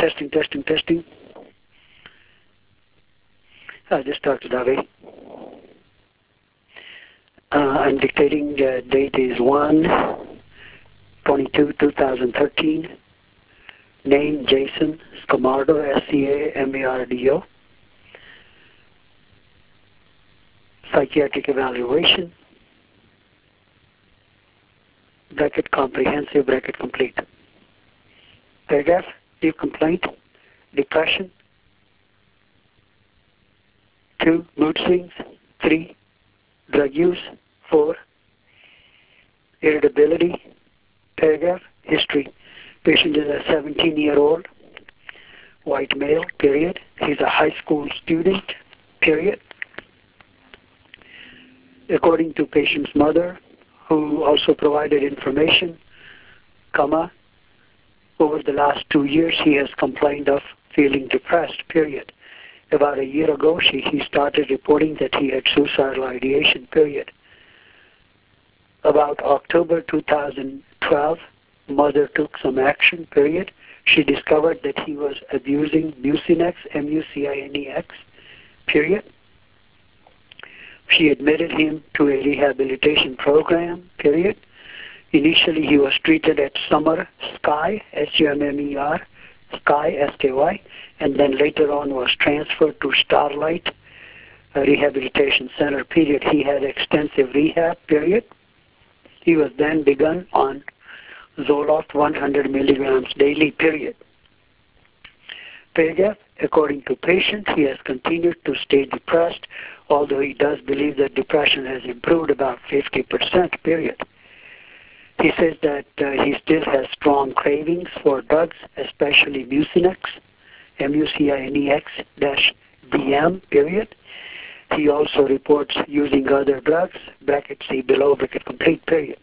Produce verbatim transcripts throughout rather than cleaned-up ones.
Testing, testing, testing. Uh, this is Doctor Dave. Uh, I'm dictating. The date is one twenty-two two thousand thirteen. Name Jason Scamardo, S C A M A R D O. Psychiatric evaluation. Bracket comprehensive, bracket complete. Paragraph, deep complaint, depression. Two, mood swings. Three, drug use. Four, irritability. Paragraph, history. Patient is a seventeen-year-old, white male, period. He's a high school student, period. According to patient's mother, who also provided information, comma, over the last two years he has complained of feeling depressed, period. About a year ago, she, he started reporting that he had suicidal ideation, period. About October two thousand twelve, mother took some action, period. She discovered that he was abusing Mucinex, M U C I N E X, period. She admitted him to a rehabilitation program, period. Initially, he was treated at Summer Sky, S U M M E R, Sky, S K Y, and then later on was transferred to Starlight Rehabilitation Center, period. He had extensive rehab, period. He was then begun on Zoloft one hundred milligrams daily, period. Paragraph, according to patient, he has continued to stay depressed, although he does believe that depression has improved about fifty percent, period. He says that uh, he still has strong cravings for drugs, especially Mucinex, M U C I N E X dash D M, period. He also reports using other drugs, bracket C below, bracket complete, period.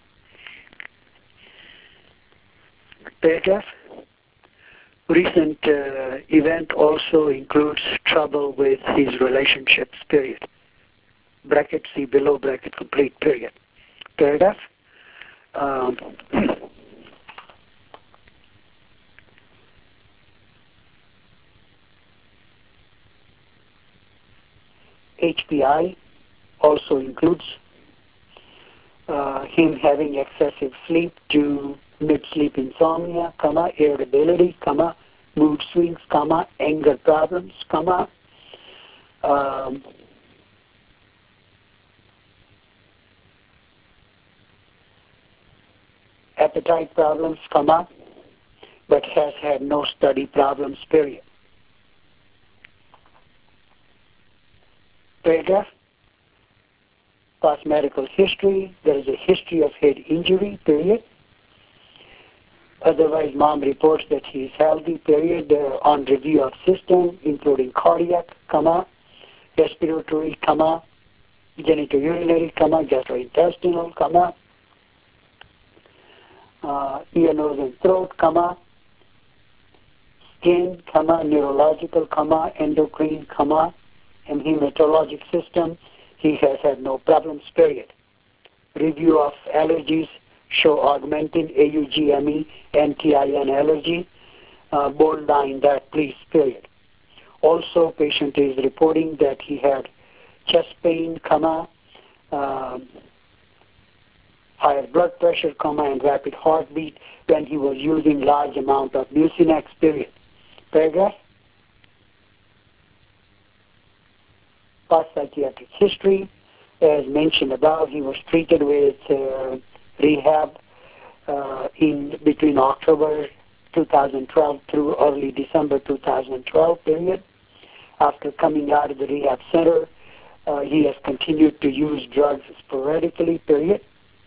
Paragraph. Recent uh, event also includes trouble with his relationships, period. Bracket C below, bracket complete, period. Paragraph. Um, H P I also includes uh, him having excessive sleep due mid-sleep insomnia, comma, irritability, comma, mood swings, comma, anger problems, comma, um, appetite problems, comma, but has had no study problems, period. Paragraph. Past medical history. There is a history of head injury, period. Otherwise, mom reports that he is healthy, period, uh, on review of system, including cardiac, comma, respiratory, comma, genitourinary, comma, gastrointestinal, comma, uh, ear, nose, and throat, comma, skin, comma, neurological, comma, endocrine, comma, and hematologic system. He has had no problems, period. Review of allergies show augmentin, A U G M E, anti-iron allergy, uh, bold line that please, period. Also, patient is reporting that he had chest pain, comma, uh, higher blood pressure, comma, and rapid heartbeat when he was using large amount of Mucinex, period. Paragraph. Past psychiatric history. As mentioned above, he was treated with uh, rehab uh, in between October two thousand twelve through early December two thousand twelve, period. After coming out of the rehab center, uh, he has continued to use drugs sporadically, period.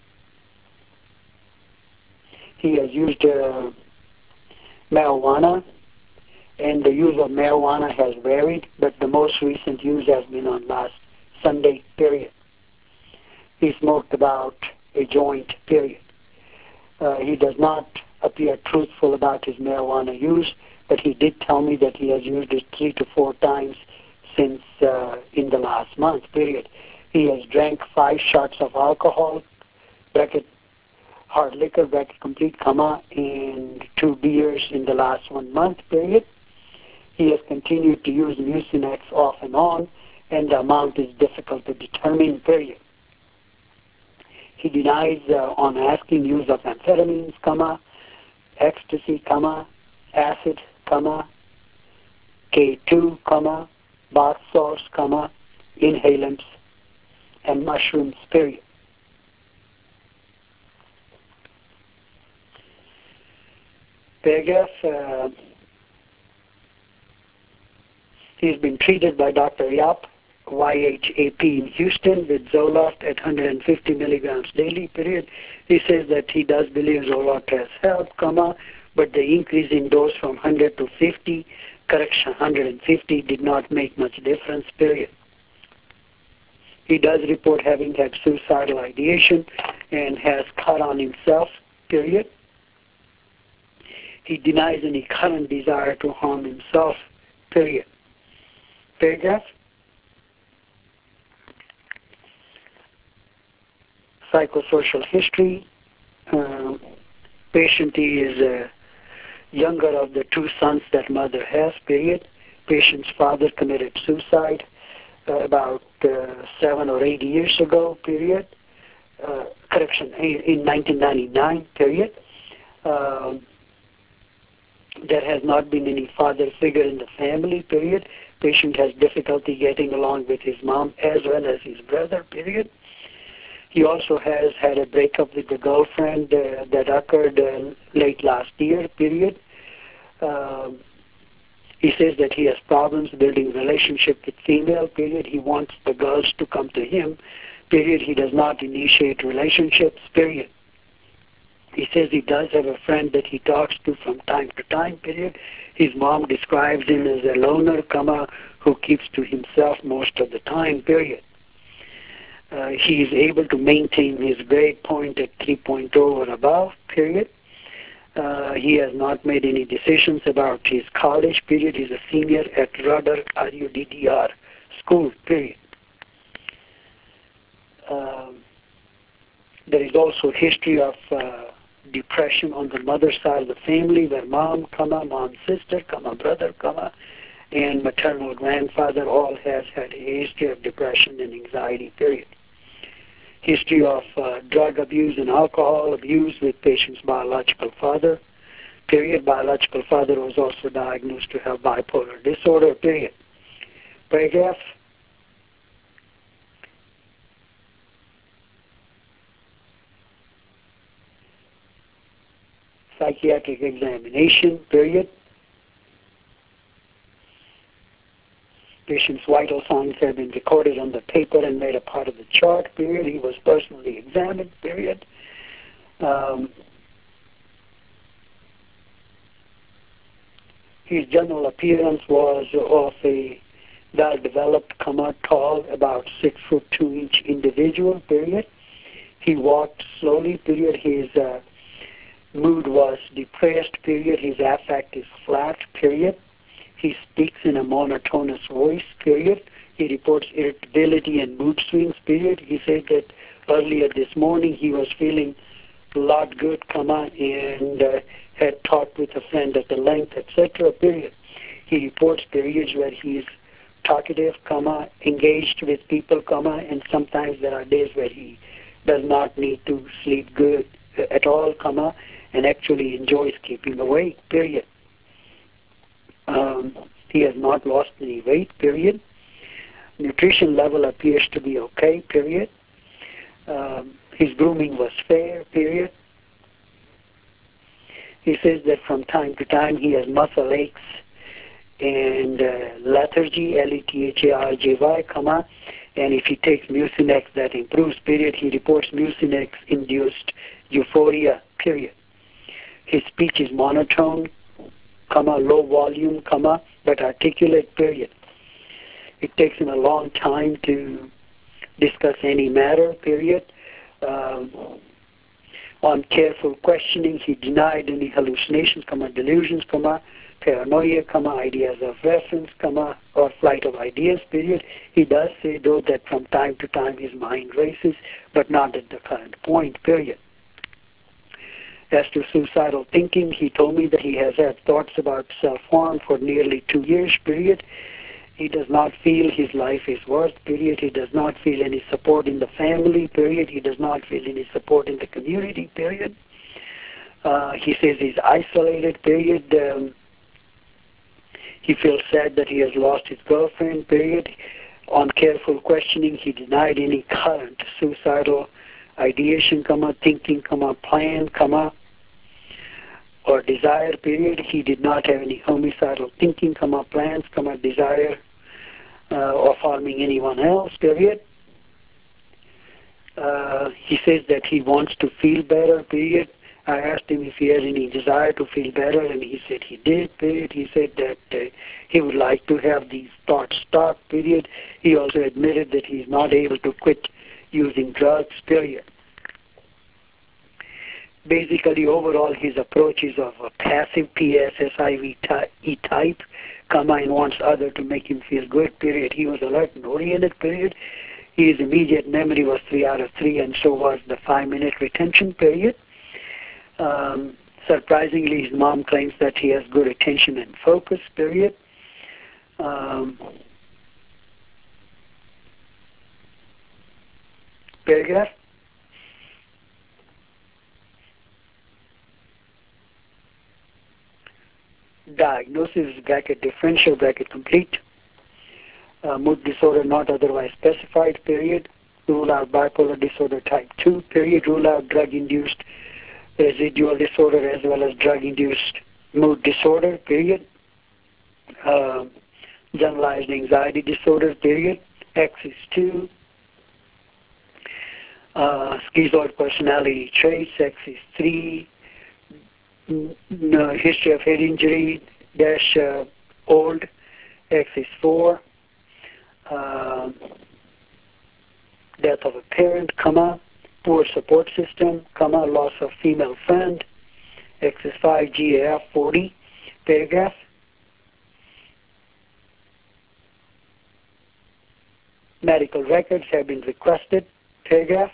He has used uh, marijuana, and the use of marijuana has varied, but the most recent use has been on last Sunday, period. He smoked about a joint, period. Uh, he does not appear truthful about his marijuana use, but he did tell me that he has used it three to four times since uh, in the last month, period. He has drank five shots of alcohol, bracket hard liquor, bracket complete, comma, and two beers in the last one month, period. He has continued to use Mucinex off and on, and the amount is difficult to determine, period. He denies uh, on asking use of amphetamines, comma, ecstasy, comma, acid, comma, K two, comma, bath salts, comma, inhalants, and mushrooms, period. Paragraph, uh, he's been treated by Doctor Yap, Y H A P in Houston, with Zoloft at one hundred fifty milligrams daily, period. He says that he does believe Zoloft has helped, comma, but the increase in dose from one hundred to fifty, correction, one hundred fifty, did not make much difference, period. He does report having had suicidal ideation and has cut on himself, period. He denies any current desire to harm himself, period. Paragraph. Psychosocial history. Um, patient is uh, younger of the two sons that mother has, period. Patient's father committed suicide uh, about uh, seven or eight years ago, period. Uh, correction, in nineteen ninety-nine, period. Um, there has not been any father figure in the family, period. Patient has difficulty getting along with his mom as well as his brother, period. He also has had a breakup with the girlfriend uh, that occurred uh, late last year, period. Um, he says that he has problems building relationship with female, period. He wants the girls to come to him, period. He does not initiate relationships, period. He says he does have a friend that he talks to from time to time, period. His mom describes him as a loner, comma, who keeps to himself most of the time, period. Uh, he is able to maintain his grade point at three point oh or above, period. Uh, he has not made any decisions about his college, period. He's a senior at Rudder, R U D D R, school, period. Um, there is also history of uh, depression on the mother's side of the family, where mom, comma, mom's sister, comma, brother, comma, and maternal grandfather all has had a history of depression and anxiety, period. History of uh, drug abuse and alcohol abuse with patient's biological father, period. Biological father was also diagnosed to have bipolar disorder, period. Paragraph. Psychiatric examination, period. Patient's vital signs have been recorded on the paper and made a part of the chart, period. He was personally examined, period. Um, his general appearance was of a well-developed, comma, tall, about six foot two inch individual, period. He walked slowly, period. His uh, mood was depressed, period. His affect is flat, period. He speaks in a monotonous voice, period. He reports irritability and mood swings, period. He said that earlier this morning he was feeling a lot good, comma, and uh, had talked with a friend at the length, et cetera, period. He reports periods where he is talkative, comma, engaged with people, comma, and sometimes there are days where he does not need to sleep good at all, comma, and actually enjoys keeping awake, period. Um, he has not lost any weight, period. Nutrition level appears to be okay, period. Um, his grooming was fair, period. He says that from time to time he has muscle aches and uh, lethargy, L E T H A R J Y, comma, and if he takes Mucinex that improves, period. He reports Mucinex-induced euphoria, period. His speech is monotone, comma, low volume, comma, but articulate, period. It takes him a long time to discuss any matter, period. Um, on careful questioning, he denied any hallucinations, comma, delusions, comma, paranoia, comma, ideas of reference, comma, or flight of ideas, period. He does say, though, that from time to time his mind races, but not at the current point, period. As to suicidal thinking, he told me that he has had thoughts about self-harm for nearly two years, period. He does not feel his life is worth, period. He does not feel any support in the family, period. He does not feel any support in the community, period. Uh, he says he's isolated, period. Um, he feels sad that he has lost his girlfriend, period. On careful questioning, he denied any current suicidal ideation, comma, thinking, comma, plan, comma, or desire, period. He did not have any homicidal thinking, comma, plans, comma, desire, uh, of harming anyone else, period. Uh, he says that he wants to feel better, period. I asked him if he had any desire to feel better, and he said he did, period. He said that uh, he would like to have these thoughts stop, period. He also admitted that he's not able to quit using drugs, period. Basically, overall, his approach is of a passive P S S I V type, comma, and wants other to make him feel good, period. He was alert and oriented, period. His immediate memory was three out of three, and so was the five-minute retention, period. Um, surprisingly, his mom claims that he has good attention and focus, period. Um, paragraph. Diagnosis, bracket differential, bracket complete. Uh, mood disorder not otherwise specified, period. Rule out bipolar disorder type two, period. Rule out drug-induced residual disorder as well as drug-induced mood disorder, period. Uh, generalized anxiety disorder, period. X is two. Uh, schizoid personality traits, X is three. No, history of head injury, dash uh, old, X is four. Uh, death of a parent, comma, poor support system, comma, loss of female friend, X is five, G A F forty, paragraph. Medical records have been requested, paragraph.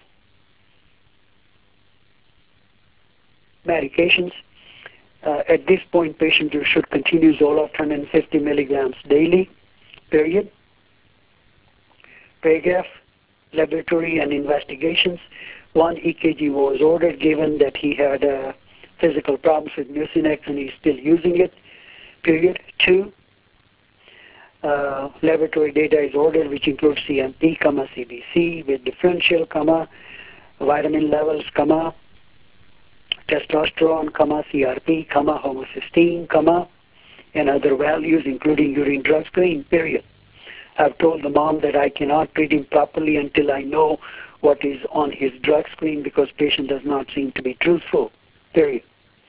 Medications. Uh, at this point, patient should continue Zoloft one hundred fifty milligrams daily, period. Paragraph. Laboratory and investigations. One, E K G was ordered given that he had uh, physical problems with Mucinex and he's still using it, period. Two, uh, laboratory data is ordered which includes C M P, comma, C B C with differential, comma, vitamin levels, comma, testosterone, comma, C R P, comma, homocysteine, comma, and other values including urine drug screen, period. I've told the mom that I cannot treat him properly until I know what is on his drug screen because patient does not seem to be truthful, period.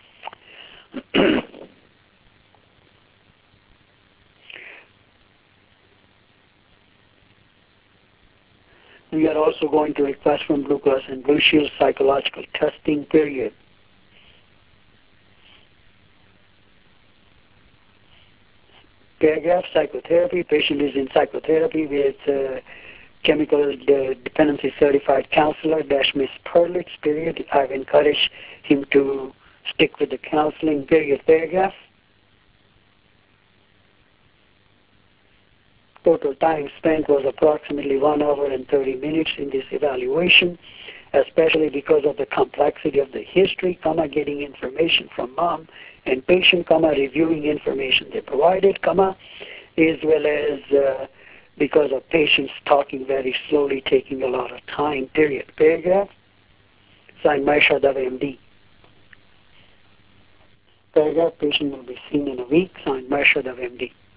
We are also going to request from Blue Cross and Blue Shield psychological testing, period. Paragraph, psychotherapy. Patient is in psychotherapy with uh, chemical de dependency certified counselor, dash Miss Perlitz, period. I've encouraged him to stick with the counseling, period. Paragraph. Total time spent was approximately one hour and thirty minutes in this evaluation, especially because of the complexity of the history, comma, getting information from mom and patient, comma, reviewing information they provided, comma, as well as uh, because of patients talking very slowly, taking a lot of time, period. Paragraph. Signed, Maishadav, M D. Paragraph, patient will be seen in a week. Signed, Maishadav, M D.